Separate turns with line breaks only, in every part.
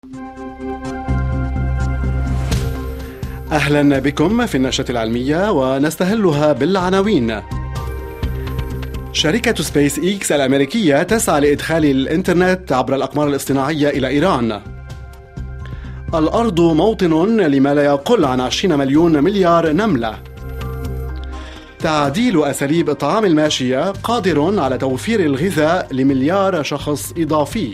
أهلا بكم في النشرة العلمية ونستهلها بالعناوين. شركة سبيس إكس الأمريكية تسعى لإدخال الإنترنت عبر الأقمار الاصطناعية إلى إيران. الأرض موطن لما لا يقل عن 20 مليون مليار نملة. تعديل أساليب إطعام الماشية قادر على توفير الغذاء لمليار شخص إضافي.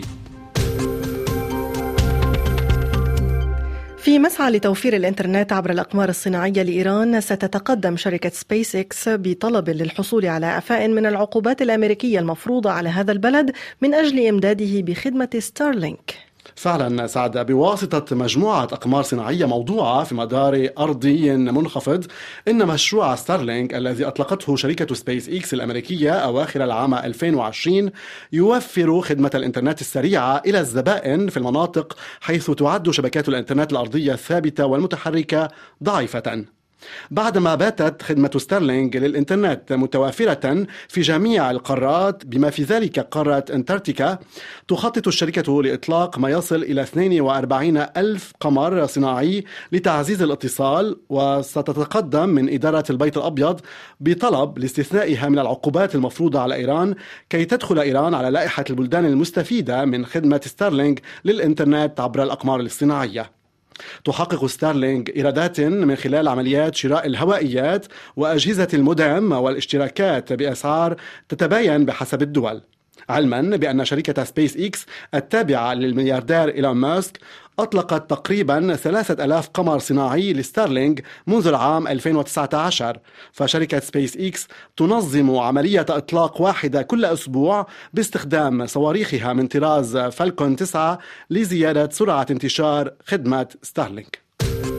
في مسعى لتوفير الإنترنت عبر الأقمار الصناعية لإيران، ستتقدم شركة سبيس إكس بطلب للحصول على إعفاء من العقوبات الأمريكية المفروضة على هذا البلد من أجل إمداده بخدمة ستارلينك.
فعلا سعد، بواسطة مجموعة أقمار صناعية موضوعة في مدار أرضي منخفض، إن مشروع ستارلينك الذي أطلقته شركة سبيس إكس الأمريكية أواخر العام 2020 يوفر خدمة الإنترنت السريعة إلى الزبائن في المناطق حيث تعد شبكات الإنترنت الأرضية الثابتة والمتحركة ضعيفة. بعدما باتت خدمة ستارلينك للإنترنت متوافرة في جميع القارات بما في ذلك قارة أنتاركتيكا، تخطط الشركة لإطلاق ما يصل إلى 42 ألف قمر صناعي لتعزيز الاتصال، وستتقدم من إدارة البيت الأبيض بطلب لاستثنائها من العقوبات المفروضة على إيران كي تدخل إيران على لائحة البلدان المستفيدة من خدمة ستارلينك للإنترنت عبر الأقمار الاصطناعية. تحقق ستارلينك إيرادات من خلال عمليات شراء الهوائيات وأجهزة المودم والاشتراكات بأسعار تتباين بحسب الدول، علما بأن شركة سبيس إكس التابعة للملياردير إيلون ماسك أطلقت تقريبا 3000 قمر صناعي لستارلينك منذ العام 2019. فشركة سبيس إكس تنظم عملية إطلاق واحدة كل أسبوع باستخدام صواريخها من طراز فالكون 9 لزيادة سرعة انتشار خدمة ستارلينك.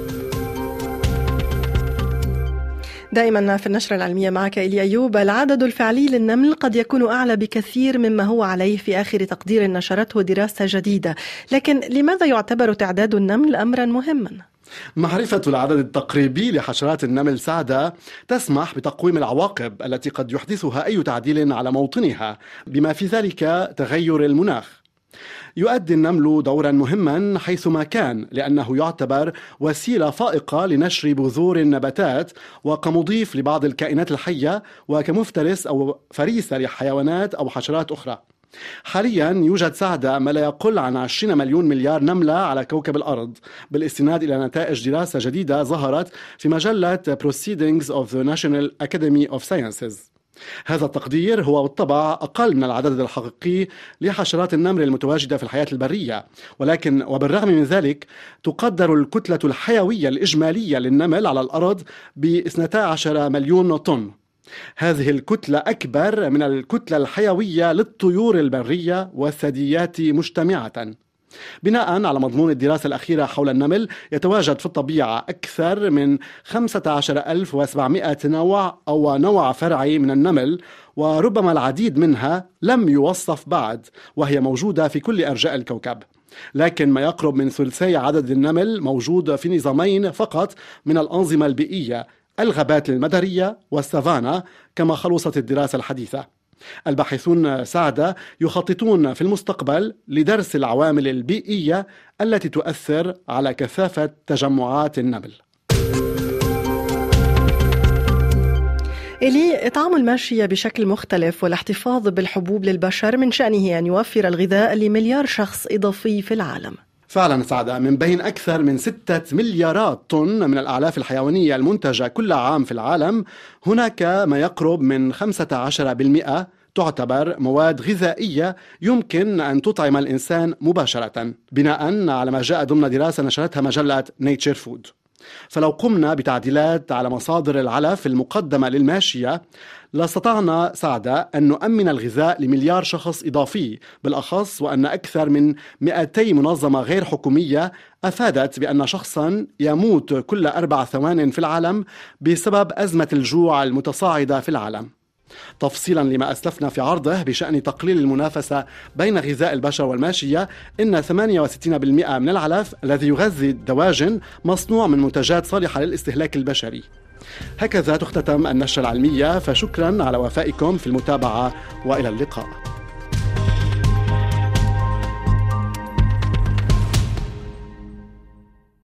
دائما في النشرة العلمية معك إلي أيوب. العدد الفعلي للنمل قد يكون أعلى بكثير مما هو عليه في آخر تقدير نشرته دراسة جديدة، لكن لماذا يعتبر تعداد النمل أمرا مهما؟
معرفة العدد التقريبي لحشرات النمل سعدة تسمح بتقويم العواقب التي قد يحدثها أي تعديل على موطنها بما في ذلك تغير المناخ. يؤدي النمل دورا مهما حيثما كان، لأنه يعتبر وسيلة فائقة لنشر بذور النباتات وكمضيف لبعض الكائنات الحية وكمفترس أو فريسة لحيوانات أو حشرات أخرى. حاليا يوجد سعدة ما لا يقل عن 20 مليون مليار نملة على كوكب الأرض، بالاستناد إلى نتائج دراسة جديدة ظهرت في مجلة Proceedings of the National Academy of Sciences. هذا التقدير هو بالطبع أقل من العدد الحقيقي لحشرات النمل المتواجدة في الحياة البرية، ولكن وبالرغم من ذلك تقدر الكتلة الحيوية الإجمالية للنمل على الأرض ب 12 مليون طن. هذه الكتلة أكبر من الكتلة الحيوية للطيور البرية والثدييات مجتمعة. بناء على مضمون الدراسة الأخيرة حول النمل، يتواجد في الطبيعة أكثر من 15700 نوع أو نوع فرعي من النمل، وربما العديد منها لم يوصف بعد، وهي موجودة في كل أرجاء الكوكب. لكن ما يقرب من ثلثي عدد النمل موجود في نظامين فقط من الأنظمة البيئية: الغابات المدرية والسافانا، كما خلصت الدراسة الحديثة. الباحثون سعدة يخططون في المستقبل لدرس العوامل البيئية التي تؤثر على كثافة تجمعات النمل.
إلي، إطعام الماشية بشكل مختلف والاحتفاظ بالحبوب للبشر من شأنه أن يوفر الغذاء لمليار شخص إضافي في العالم.
فعلا سعادة، من بين أكثر من 6 مليارات طن من الأعلاف الحيوانية المنتجة كل عام في العالم، هناك ما يقرب من 15% تعتبر مواد غذائية يمكن أن تطعم الإنسان مباشرة، بناء على ما جاء ضمن دراسة نشرتها مجلة نيتشر فود. فلو قمنا بتعديلات على مصادر العلف المقدمة للماشية، لاستطعنا سعادة أن نؤمن الغذاء لمليار شخص إضافي، بالأخص وأن أكثر من 200 منظمة غير حكومية أفادت بأن شخصا يموت كل 4 ثوان في العالم بسبب أزمة الجوع المتصاعدة في العالم. تفصيلا لما أسلفنا في عرضه بشأن تقليل المنافسة بين غذاء البشر والماشية، إن 68% من العلف الذي يغذي الدواجن مصنوع من منتجات صالحة للاستهلاك البشري. هكذا تختتم النشرة العلمية، فشكرا على وفائكم في المتابعة وإلى اللقاء.